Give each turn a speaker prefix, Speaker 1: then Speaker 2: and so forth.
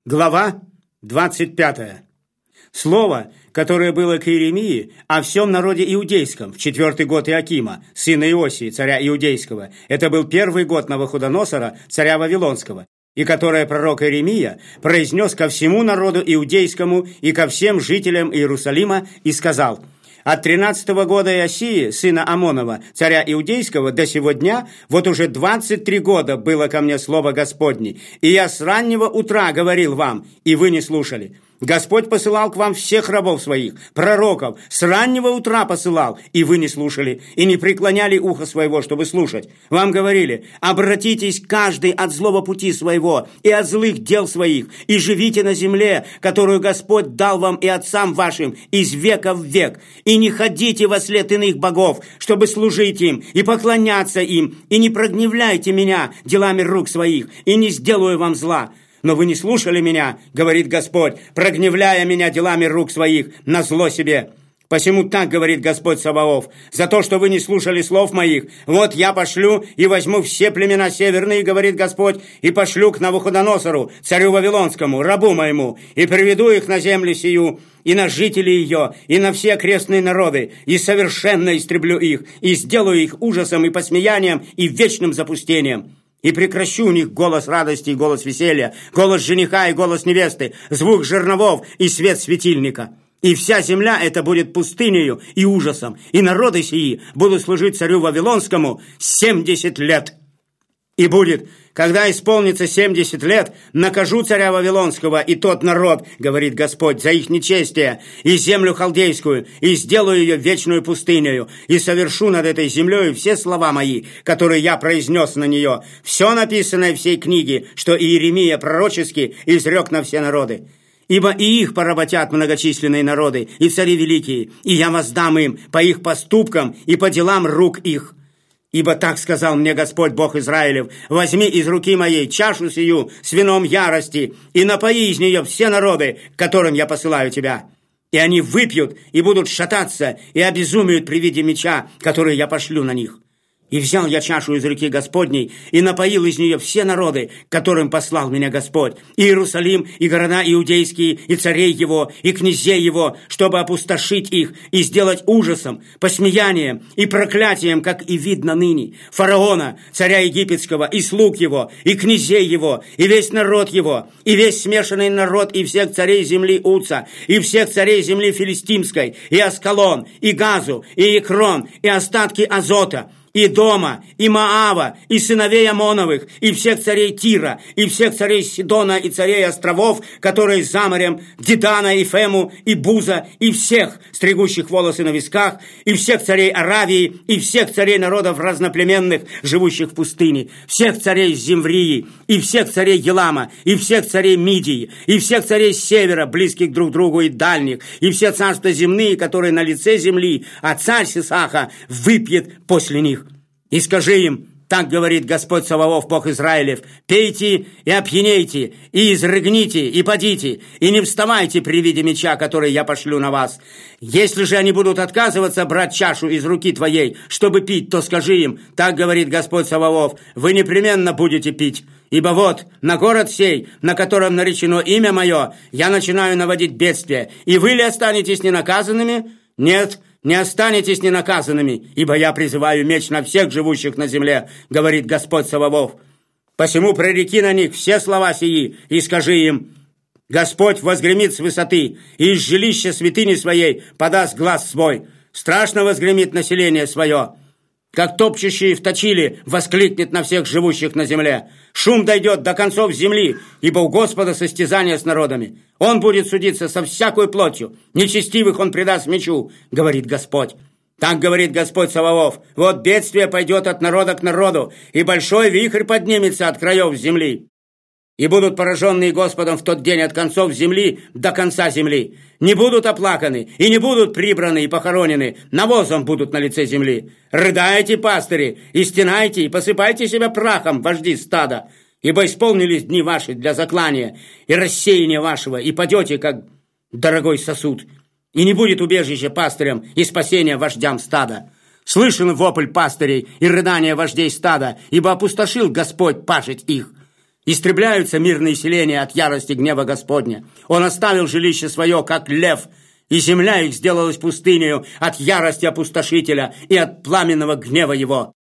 Speaker 1: Глава 25. Слово, которое было к Иеремии о всем народе иудейском в 4-й год Иакима, сына Иосии, царя иудейского, это был 1-й год Навуходоносора, царя Вавилонского, и которое пророк Иеремия произнес ко всему народу иудейскому и ко всем жителям Иерусалима и сказал: «От 13-го года Иосии, сына Амонова, царя Иудейского, до сего дня, вот уже 23 года было ко мне слово Господне, и я с раннего утра говорил вам, и вы не слушали. Господь посылал к вам всех рабов своих, пророков, с раннего утра посылал, и вы не слушали, и не преклоняли ухо своего, чтобы слушать. Вам говорили: обратитесь каждый от злого пути своего и от злых дел своих, и живите на земле, которую Господь дал вам и отцам вашим из века в век, и не ходите во след иных богов, чтобы служить им и поклоняться им, и не прогневляйте меня делами рук своих, и не сделаю вам зла. Но вы не слушали меня, говорит Господь, прогневляя меня делами рук своих на зло себе. Посему так говорит Господь Саваоф: за то, что вы не слушали слов моих, вот я пошлю и возьму все племена северные, говорит Господь, и пошлю к Навуходоносору, царю Вавилонскому, рабу моему, и приведу их на землю сию, и на жителей ее, и на все окрестные народы, и совершенно истреблю их, и сделаю их ужасом и посмеянием, и вечным запустением. И прекращу у них голос радости и голос веселья, голос жениха и голос невесты, звук жерновов и свет светильника. И вся земля эта будет пустынею и ужасом, и народы сии будут служить царю Вавилонскому 70 лет. И будет, когда исполнится 70 лет, накажу царя Вавилонского и тот народ, говорит Господь, за их нечестие, и землю халдейскую, и сделаю ее вечную пустынею, и совершу над этой землей все слова мои, которые я произнес на нее, все написанное в сей книге, что Иеремия пророчески изрек на все народы. Ибо и их поработят многочисленные народы, и цари великие, и я воздам им по их поступкам и по делам рук их. Ибо так сказал мне Господь Бог Израилев: возьми из руки моей чашу сию с вином ярости и напои из нее все народы, к которым я посылаю тебя. И они выпьют и будут шататься и обезумеют при виде меча, который я пошлю на них. И взял я чашу из руки Господней и напоил из нее все народы, которым послал меня Господь, и Иерусалим, и города иудейские, и царей его, и князей его, чтобы опустошить их и сделать ужасом, посмеянием и проклятием, как и видно ныне, фараона, царя египетского, и слуг его, и князей его, и весь народ его, и весь смешанный народ, и всех царей земли Уца, и всех царей земли Филистимской, и Аскалон, и Газу, и Экрон, и остатки Азота, и Дома, и Моава, и сыновей Амоновых, и всех царей Тира, и всех царей Сидона, и царей островов, которые за морем, Дедана, и Фему, и Буза, и всех, стригущих волосы на висках, и всех царей Аравии, и всех царей народов разноплеменных, живущих в пустыне, всех царей Зимврии, и всех царей Елама, и всех царей Мидии, и всех царей севера, близких друг к другу и дальних, и все царства земные, которые на лице земли, а царь Сисаха выпьет после них. И скажи им: так говорит Господь Саваоф, Бог Израилев: пейте и опьянейте, и изрыгните, и падите, и не вставайте при виде меча, который я пошлю на вас. Если же они будут отказываться брать чашу из руки твоей, чтобы пить, то скажи им: так говорит Господь Саваоф: вы непременно будете пить. Ибо вот на город сей, на котором наречено имя мое, я начинаю наводить бедствие, и вы ли останетесь ненаказанными? Нет, не останетесь ненаказанными, ибо я призываю меч на всех живущих на земле, говорит Господь Саваоф. Посему прореки на них все слова сии, и скажи им: Господь возгремит с высоты, и из жилища святыни своей подаст глас свой. Страшно возгремит население свое, как топчущие в точиле воскликнет на всех живущих на земле. Шум дойдет до концов земли, ибо у Господа состязание с народами. Он будет судиться со всякой плотью, нечестивых он предаст мечу, говорит Господь. Так говорит Господь Саваоф: вот бедствие пойдет от народа к народу, и большой вихрь поднимется от краев земли. И будут пораженные Господом в тот день от концов земли до конца земли. Не будут оплаканы, и не будут прибраны и похоронены, навозом будут на лице земли. Рыдайте, пастыри, и стенайте, и посыпайте себя прахом, вожди стада, ибо исполнились дни ваши для заклания и рассеяния вашего, и падете, как дорогой сосуд, и не будет убежища пастырям и спасения вождям стада. Слышен вопль пастырей и рыдание вождей стада, ибо опустошил Господь пашить их. Истребляются мирные селения от ярости гнева Господня. Он оставил жилище свое, как лев, и земля их сделалась пустынею от ярости опустошителя и от пламенного гнева его.